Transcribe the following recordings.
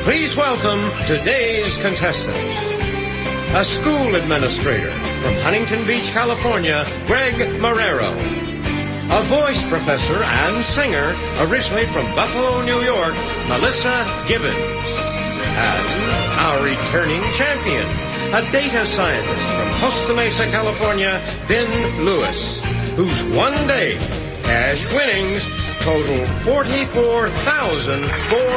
Please welcome today's contestants. A school administrator from Huntington Beach, California, Greg Marrero. A voice professor and singer originally from Buffalo, New York, Melissa Gibbons. And our returning champion, a data scientist from Costa Mesa, California, Ben Lewis, whose one-day cash winnings total $44,401.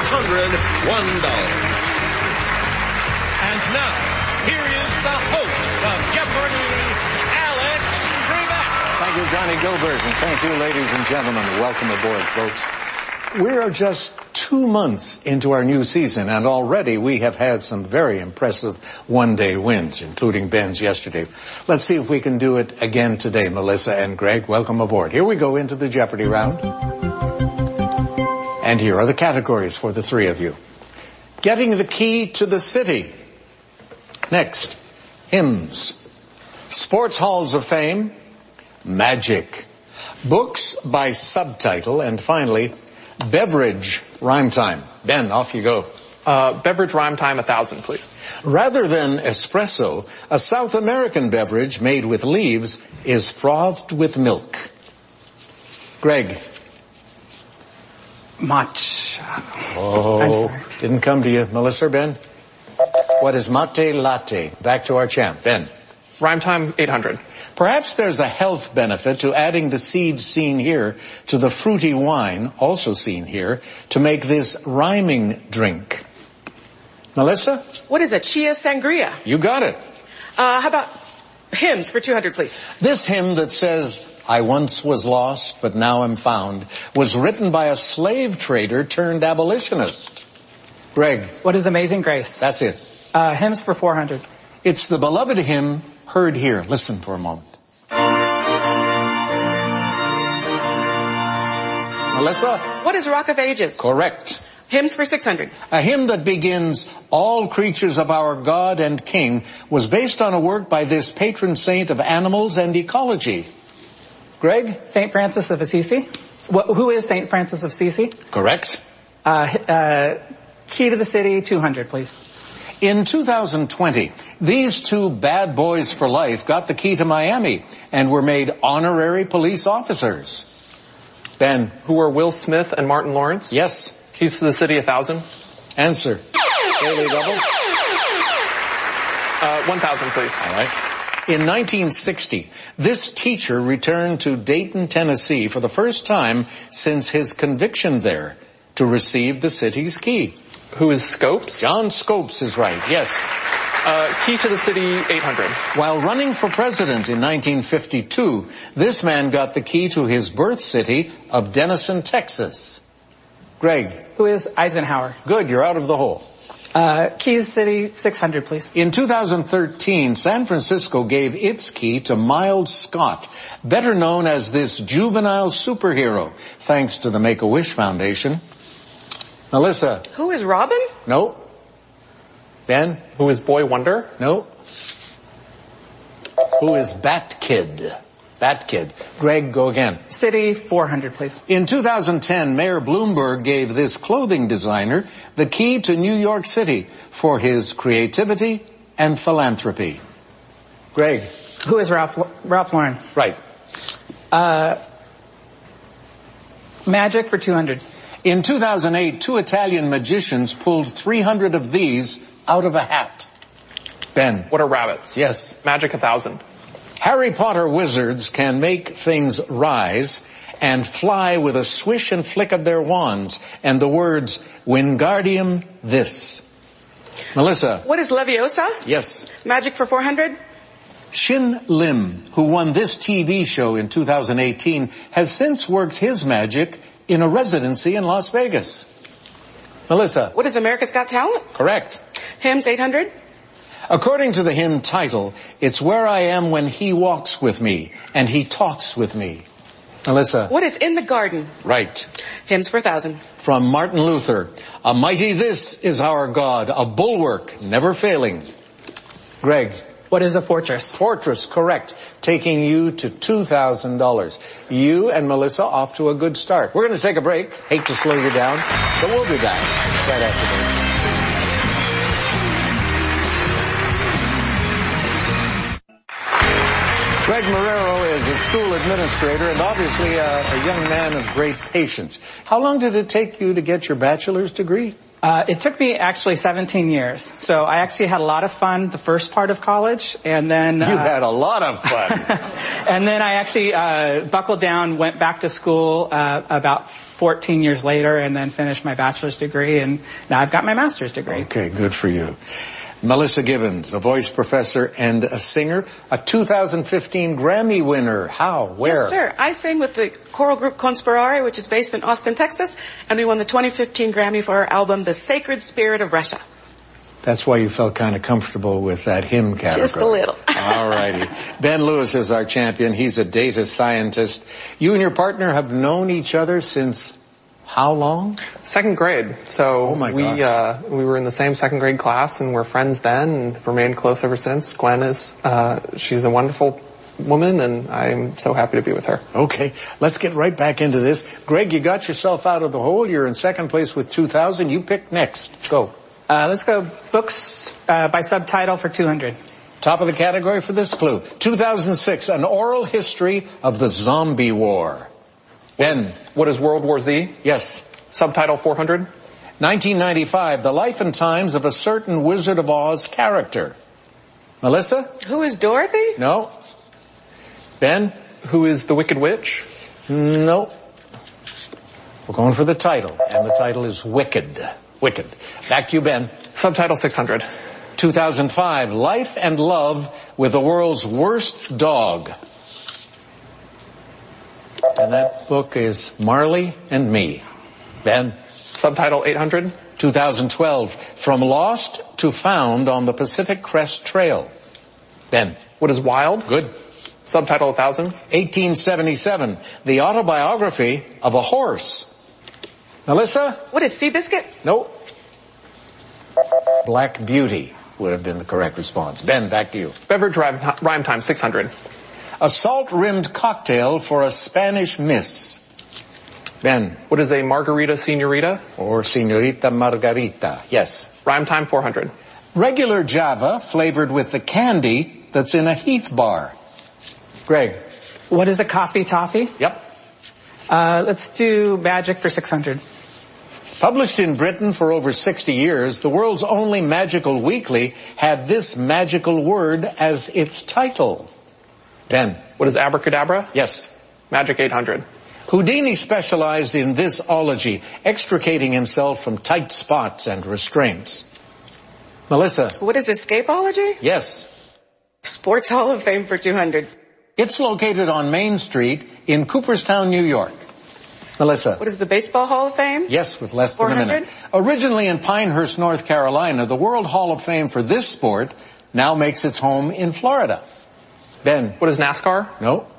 And now, here is the host of Jeopardy, Alex Trebek. Thank you, Johnny Gilbert, and thank you, ladies and gentlemen. Welcome aboard, folks. We are just 2 months into our new season, and already we have had some very impressive one-day wins, including Ben's yesterday. Let's see if we can do it again today, Melissa and Greg. Welcome aboard. Here we go into the Jeopardy round. And here are the categories for the three of you. Getting the key to the city. Next, hymns. Sports halls of fame. Magic. Books by subtitle. And finally, beverage rhyme time. Ben, off you go. Beverage rhyme time, 1,000, please. Rather than espresso, a South American beverage made with leaves is frothed with milk. Greg. Matcha. Oh, I'm sorry. Didn't come to you. Melissa or Ben? What is mate latte? Back to our champ. Ben. Rhyme time, 800. Perhaps there's a health benefit to adding the seeds seen here to the fruity wine, also seen here, to make this rhyming drink. Melissa? What is a chia sangria? You got it. How about hymns for 200, please? This hymn that says, I once was lost, but now am found, was written by a slave trader turned abolitionist. Greg. What is Amazing Grace? That's it. Hymns for 400. It's the beloved hymn heard here. Listen for a moment. Melissa? What is Rock of Ages? Correct. Hymns for 600. A hymn that begins, All creatures of our God and King, was based on a work by this patron saint of animals and ecology. Greg? St. Francis of Assisi. Who is St. Francis of Assisi? Correct. Key to the city, 200, please. In 2020, these two bad boys for life got the key to Miami and were made honorary police officers. Ben. Who are Will Smith and Martin Lawrence? Yes. Keys to the city, 1,000. Answer. Daily double. 1,000, please. All right. In 1960, this teacher returned to Dayton, Tennessee for the first time since his conviction there to receive the city's key. Who is Scopes? John Scopes is right, yes. Key to the city, 800. While running for president in 1952, this man got the key to his birth city of Denison, Texas. Greg. Who is Eisenhower? Good, you're out of the hole. Keys City, 600, please. In 2013, San Francisco gave its key to Miles Scott, better known as this juvenile superhero, thanks to the Make-A-Wish Foundation. Melissa. Who is Robin? No. Ben. Who is Boy Wonder? No. Who is Bat Kid? Bat Kid. Greg, go again. City, 400, please. In 2010, Mayor Bloomberg gave this clothing designer the key to New York City for his creativity and philanthropy. Greg. Who is Ralph Lauren? Right. Magic for 200. In 2008, two Italian magicians pulled 300 of these out of a hat. Ben. What are rabbits? Yes. Magic, 1,000. Harry Potter wizards can make things rise and fly with a swish and flick of their wands and the words, Wingardium this. Melissa. What is Leviosa? Yes. Magic for 400. Shin Lim, who won this TV show in 2018, has since worked his magic in a residency in Las Vegas. Melissa. What is America's Got Talent? Correct. Hymns, 800. According to the hymn title, it's where I am when he walks with me and he talks with me. Melissa. What is In the Garden? Right. Hymns for 1,000. From Martin Luther, a mighty this is our God, a bulwark never failing. Greg. What is a fortress? Fortress, correct. Taking you to $2,000. You and Melissa off to a good start. We're going to take a break. Hate to slow you down, but we'll be back right after this. Greg Marrero is a school administrator and obviously a young man of great patience. How long did it take you to get your bachelor's degree? It took me actually 17 years. So I actually had a lot of fun the first part of college, and then... You had a lot of fun. And then I actually buckled down, went back to school about 14 years later, and then finished my bachelor's degree, and now I've got my master's degree. Okay, good for you. Melissa Gibbons, a voice professor and a singer, a 2015 Grammy winner. How? Where? Yes, sir. I sang with the choral group Conspirare, which is based in Austin, Texas, and we won the 2015 Grammy for our album, The Sacred Spirit of Russia. That's why you felt kind of comfortable with that hymn category. Just a little. All righty. Ben Lewis is our champion. He's a data scientist. You and your partner have known each other since how long? Second grade. So Oh my gosh. we were in the same second grade class and we're friends then and remained close ever since. Gwen is, she's a wonderful woman and I'm so happy to be with her. Okay, let's get right back into this. Greg, you got yourself out of the hole. You're in second place with 2,000. You pick next. Go. Let's go books by subtitle for 200. Top of the category for this clue. 2006, an oral history of the zombie war. Ben. What is World War Z? Yes. Subtitle 400. 1995, the life and times of a certain Wizard of Oz character. Melissa? Who is Dorothy? No. Ben? Who is the Wicked Witch? No. We're going for the title, and the title is Wicked. Wicked. Back to you, Ben. Subtitle 600. 2005, Life and Love with the World's Worst Dog. And that book is Marley and Me. Ben? Subtitle 800. 2012, From Lost to Found on the Pacific Crest Trail. Ben? What is Wild? Good. Subtitle 1000. 1877, the autobiography of a horse. Melissa? What is Seabiscuit? Nope. Black Beauty would have been the correct response. Ben, back to you. Beverage rhyme time 600. A salt-rimmed cocktail for a Spanish miss. Ben. What is a Margarita Senorita? Or Senorita Margarita. Yes. Rhyme time 400. Regular Java flavored with the candy that's in a Heath bar. Greg. What is a coffee toffee? Yep. Let's do magic for 600. Published in Britain for over 60 years, the world's only magical weekly had this magical word as its title. Ben. What is Abracadabra? Yes. Magic 800. Houdini specialized in this ology, extricating himself from tight spots and restraints. Melissa. What is Escapology? Yes. Sports Hall of Fame for 200. It's located on Main Street in Cooperstown, New York. Melissa. What is the Baseball Hall of Fame? Yes, with less than a 400? minute. Originally in Pinehurst, North Carolina, the World Hall of Fame for this sport now makes its home in Florida. Ben. What is NASCAR? No.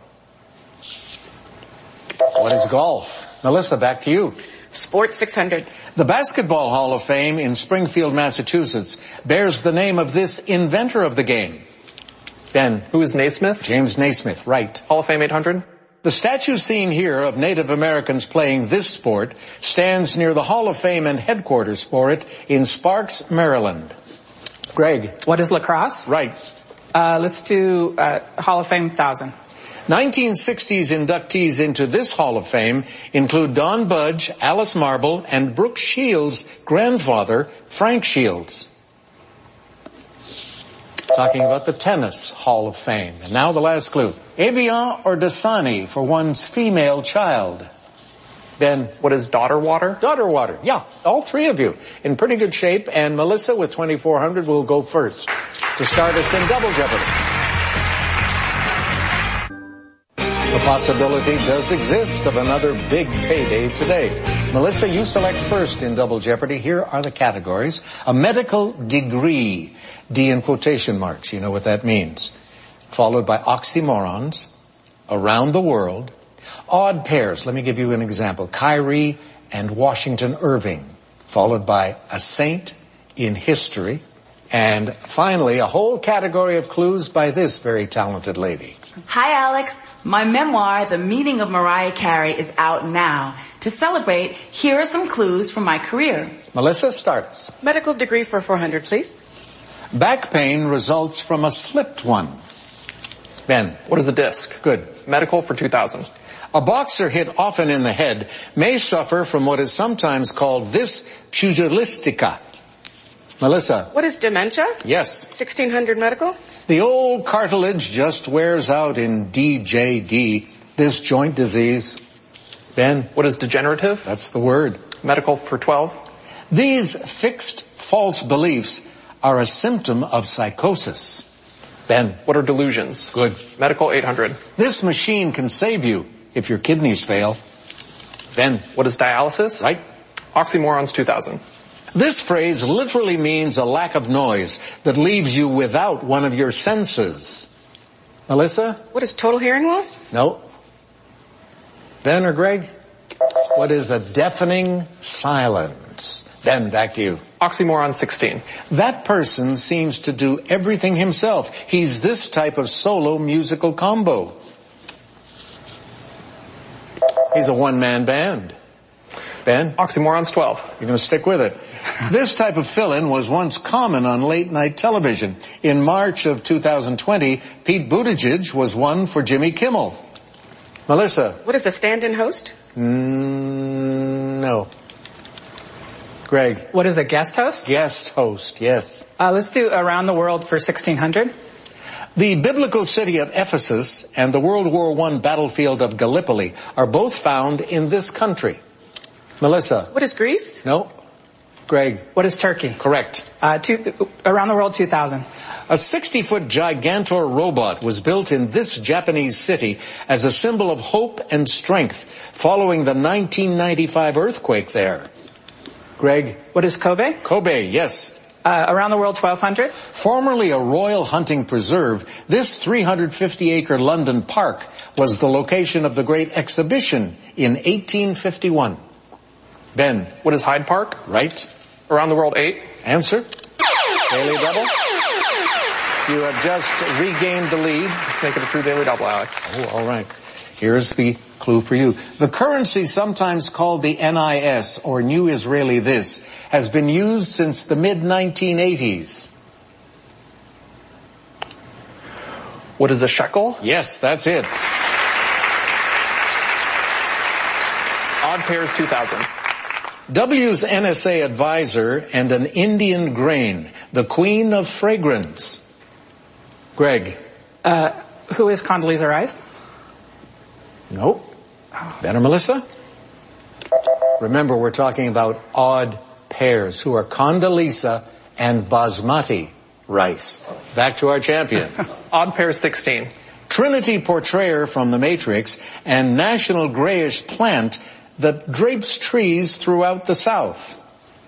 What is golf? Melissa, back to you. Sports 600. The Basketball Hall of Fame in Springfield, Massachusetts bears the name of this inventor of the game. Ben. Who is Naismith? James Naismith, right. Hall of Fame 800. The statue seen here of Native Americans playing this sport stands near the Hall of Fame and headquarters for it in Sparks, Maryland. Greg. What is lacrosse? Right. Let's do Hall of Fame 1000. 1960s inductees into this Hall of Fame include Don Budge, Alice Marble, and Brooke Shields' grandfather, Frank Shields. Talking about the Tennis Hall of Fame. And now the last clue. Evian or Dasani for one's female child. Ben. What is Daughter Water? Daughter Water. Yeah, all three of you in pretty good shape. And Melissa with 2,400 will go first to start us in Double Jeopardy. The possibility does exist of another big payday today. Melissa, you select first in Double Jeopardy. Here are the categories. A medical degree, D in quotation marks, you know what that means. Followed by oxymorons, around the world, odd pairs. Let me give you an example. Kyrie and Washington Irving, followed by a saint in history, and finally a whole category of clues by this very talented lady. Hi, Alex. My memoir, The Meaning of Mariah Carey, is out now. To celebrate, here are some clues from my career. Melissa, start us. Medical degree for 400, please. Back pain results from a slipped one. Ben. What is a disc? Good. Medical for 2000. A boxer hit often in the head may suffer from what is sometimes called vis pugilistica. Melissa. What is dementia? Yes. 1600 medical? The old cartilage just wears out in DJD, this joint disease. Ben. What is degenerative? That's the word. Medical for 12. These fixed false beliefs are a symptom of psychosis. Ben. What are delusions? Good. Medical 800. This machine can save you if your kidneys fail. Ben. What is dialysis? Right. Oxymorons 2000. This phrase literally means a lack of noise that leaves you without one of your senses. Melissa? What is total hearing loss? No. Ben or Greg? What is a deafening silence? Ben, back to you. Oxymoron 16. That person seems to do everything himself. He's this type of solo musical combo. He's a one-man band. Ben? Oxymorons 12. You're going to stick with it. This type of fill-in was once common on late-night television. In March of 2020, Pete Buttigieg was one for Jimmy Kimmel. Melissa? What is a stand-in host? No. Greg? What is a guest host? Guest host, yes. Let's do Around the World for 1600. The biblical city of Ephesus and the World War I battlefield of Gallipoli are both found in this country. Melissa? What is Greece? No. Greg? What is Turkey? Correct. Around the World 2000. A 60-foot Gigantor robot was built in this Japanese city as a symbol of hope and strength following the 1995 earthquake there. Greg? What is Kobe? Kobe, yes. Around the World 1200. Formerly a royal hunting preserve, this 350-acre London park was the location of the Great Exhibition in 1851. Ben? What is Hyde Park? Right. Around the World 8. Answer? Daily double? You have just regained the lead. Let's make it a true daily double, Alex. Oh, all right. Here's the clue for you. The currency, sometimes called the NIS, or New Israeli This, has been used since the mid-1980s. What is a shekel? Yes, that's it. Odd pairs 2000. W's NSA advisor and an Indian grain, the queen of fragrance. Greg? Who is Condoleezza Rice? Nope. Ben or Melissa? Remember, we're talking about odd pairs, who are Condoleezza and Basmati rice. Back to our champion. Odd pairs 16. Trinity portrayer from The Matrix and national grayish plant that drapes trees throughout the South.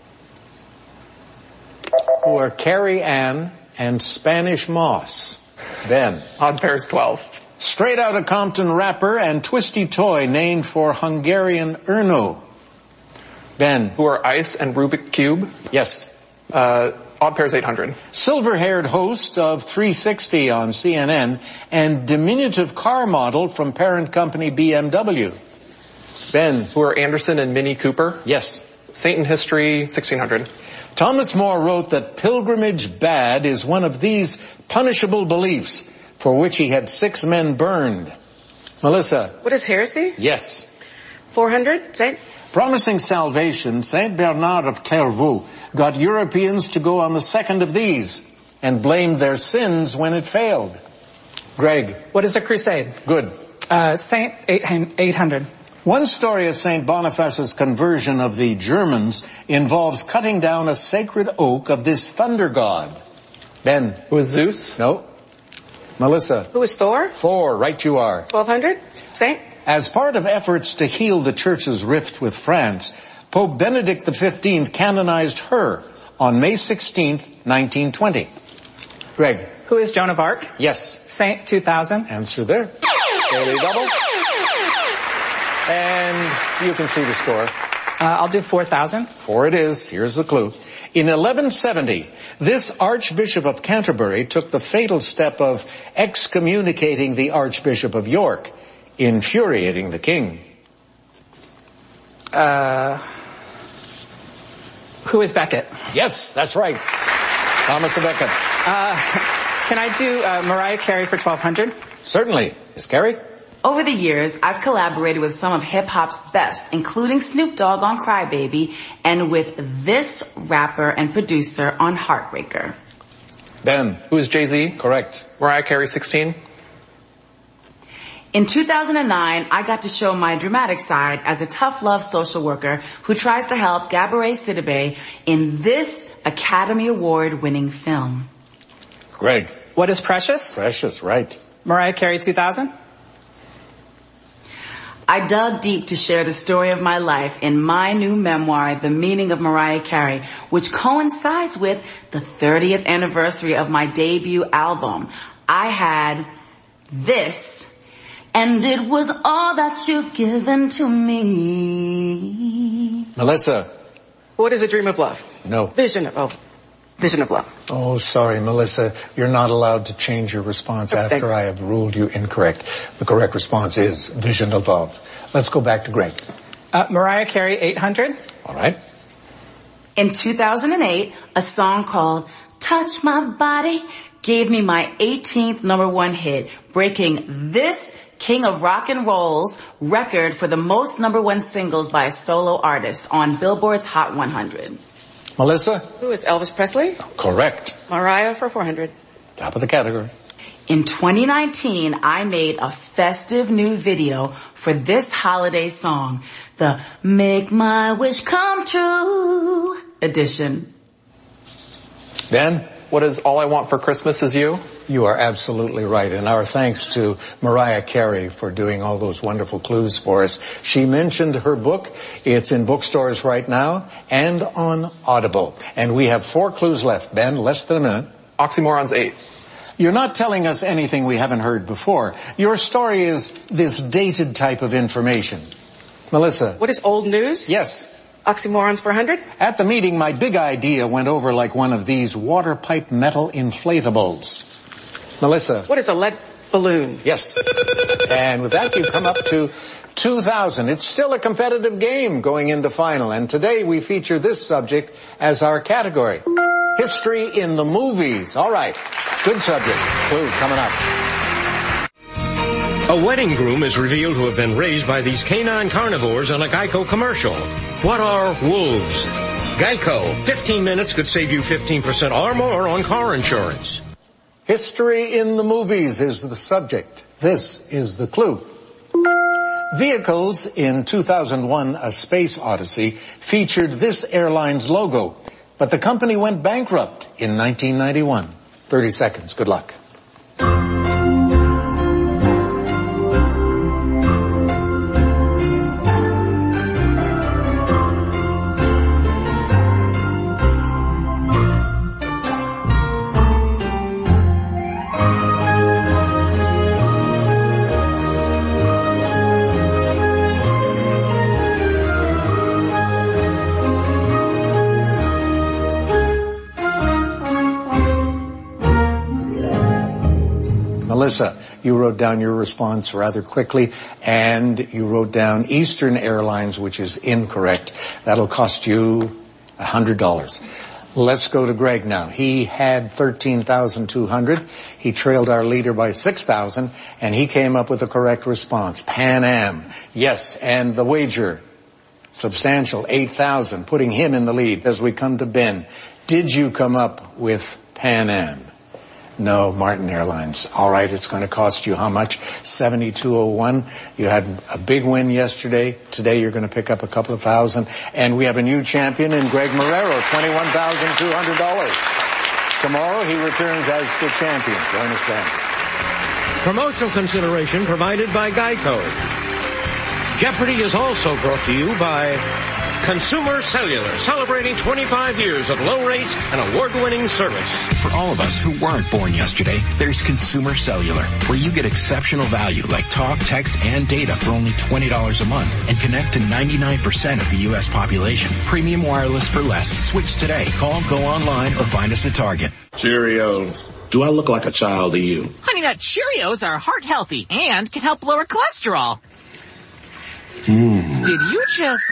Who are Carrie Ann and Spanish moss. Ben. Odd pairs 12. Straight Outta Compton rapper and twisty toy named for Hungarian Erno. Ben. Who are Ice and Rubik Cube? Yes. Odd pairs 800. Silver-haired host of 360 on CNN and diminutive car model from parent company BMW. Ben. Who are Anderson and Minnie Cooper? Yes. Saint in History 1600. Thomas More wrote that pilgrimage bad is one of these punishable beliefs for which he had 6 men burned. Melissa. What is heresy? Yes. 400, Saint? Promising salvation, Saint Bernard of Clairvaux got Europeans to go on the second of these and blamed their sins when it failed. Greg. What is a crusade? Good. Saint 800. One story of St. Boniface's conversion of the Germans involves cutting down a sacred oak of this thunder god. Ben. Who is Zeus? No. Melissa. Who is Thor? Thor, right you are. 1200, Saint? As part of efforts to heal the church's rift with France, Pope Benedict XV canonized her on May 16th, 1920. Greg. Who is Joan of Arc? Yes. Saint 2000. Answer there. Daily double. And you can see the score. I'll do 4,000. 4 it is. Here's the clue. In 1170, this Archbishop of Canterbury took the fatal step of excommunicating the Archbishop of York, infuriating the king. Who is Becket? Yes, that's right. Thomas à Becket. Can I do Mariah Carey for $1,200? Certainly. Miss Carey? Over the years, I've collaborated with some of hip-hop's best, including Snoop Dogg on Cry Baby, and with this rapper and producer on Heartbreaker. Ben. Who is Jay-Z? Correct. Mariah Carey, 16. In 2009, I got to show my dramatic side as a tough love social worker who tries to help Gabourey Sidibe in this Academy Award-winning film. Greg. What is Precious? Precious, right. Mariah Carey, 2000? I dug deep to share the story of my life in my new memoir, The Meaning of Mariah Carey, which coincides with the 30th anniversary of my debut album. I had this, and it was all that you've given to me. Melissa. What is a dream of love? No. Vision of love. Oh, sorry, Melissa. You're not allowed to change your response after thanks. I have ruled you incorrect. The correct response is Vision of Love. Let's go back to Greg. Mariah Carey, 800? All right. In 2008, a song called Touch My Body gave me my 18th #1 hit, breaking this King of Rock and Roll's record for the most #1 singles by a solo artist on Billboard's Hot 100. Melissa? Who is Elvis Presley? Correct. Mariah for $400. Top of the category. In 2019, I made a festive new video for this holiday song, the Make My Wish Come True edition. Ben? What is All I Want for Christmas Is You? You are absolutely right. And our thanks to Mariah Carey for doing all those wonderful clues for us. She mentioned her book. It's in bookstores right now and on Audible. And we have 4 clues left. Ben, less than a minute. Oxymorons, 8. You're not telling us anything we haven't heard before. Your story is this dated type of information. Melissa. What is old news? Yes. Oxymorons for $100. At the meeting, my big idea went over like one of these water pipe metal inflatables. Melissa. What is a lead balloon? Yes. And with that, you come up to 2,000. It's still a competitive game going into final. And today we feature this subject as our category. History in the movies. All right. Good subject. Clue coming up. A wedding groom is revealed to have been raised by these canine carnivores on a Geico commercial. What are wolves? Geico. 15 minutes could save you 15% or more on car insurance. History in the movies is the subject. This is the clue. Vehicles in 2001, A Space Odyssey, featured this airline's logo, but the company went bankrupt in 1991. 30 seconds. Good luck. Melissa, you wrote down your response rather quickly, and you wrote down Eastern Airlines, which is incorrect. That'll cost you $100. Let's go to Greg now. He had 13,200. He trailed our leader by 6,000, and he came up with a correct response. Pan Am. Yes, and the wager, substantial, 8,000, putting him in the lead as we come to Ben. Did you come up with Pan Am? No, Martin Airlines. All right, it's going to cost you how much? $72.01. You had a big win yesterday. Today you're going to pick up a couple of thousand. And we have a new champion in Greg Marrero, $21,200. Tomorrow he returns as the champion. Join us then. Promotional consideration provided by Geico. Jeopardy is also brought to you by Consumer Cellular, celebrating 25 years of low rates and award-winning service. For all of us who weren't born yesterday, there's Consumer Cellular, where you get exceptional value like talk, text, and data for only $20 a month and connect to 99% of the U.S. population. Premium wireless for less. Switch today. Call, go online, or find us at Target. Cheerios. Do I look like a child to you? Honey Nut Cheerios are heart healthy and can help lower cholesterol. Did you just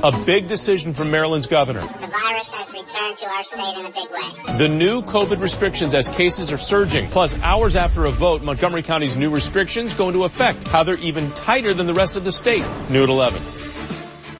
A big decision from Maryland's governor. The virus has returned to our state in a big way. The new COVID restrictions as cases are surging. Plus, hours after a vote, Montgomery County's new restrictions go into effect. How they're even tighter than the rest of the state. New at 11.